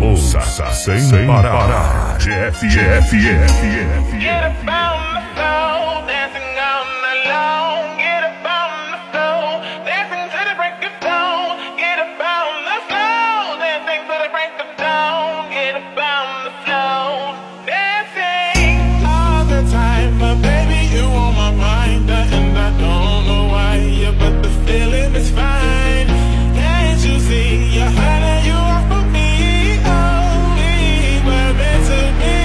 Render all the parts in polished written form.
Ouça sem parar. GFM. Get up on the floor, dancing on the lawn. Get up on the floor, dancing to the break of dawn. Get up on the floor, dancing to the break of dawn. Get up on the floor, dancing all the time. But baby, you on my mind, and I don't know why. Yeah, but the feeling is fine. Can't you see? You're hiding you off of me. Oh, we were meant to be.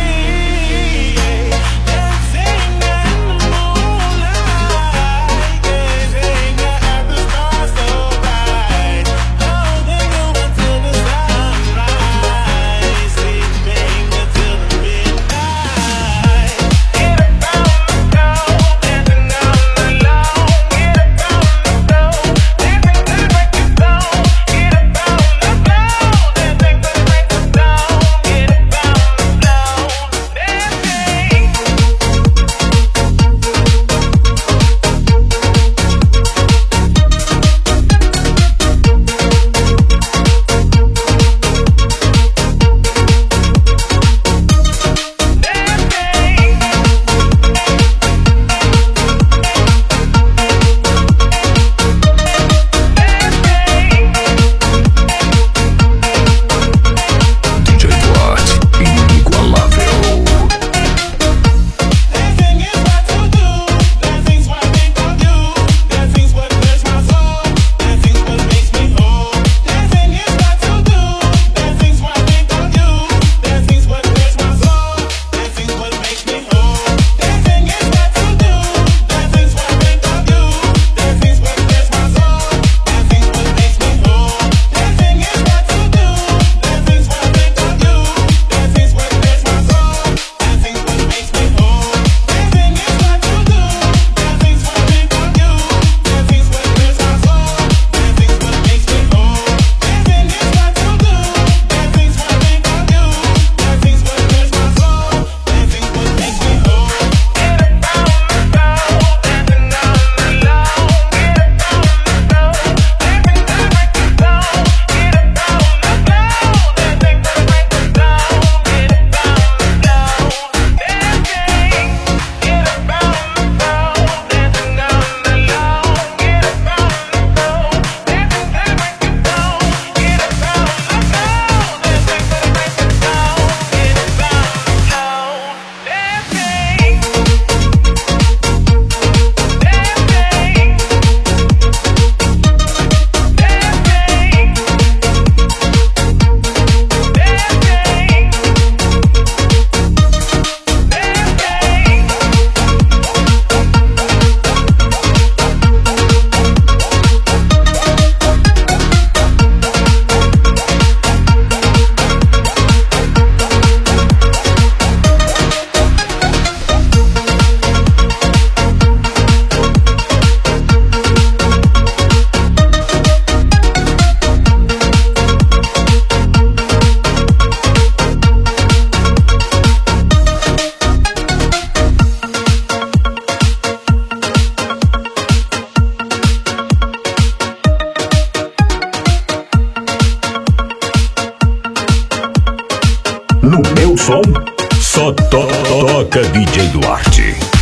No meu som, só toca DJ Duarte.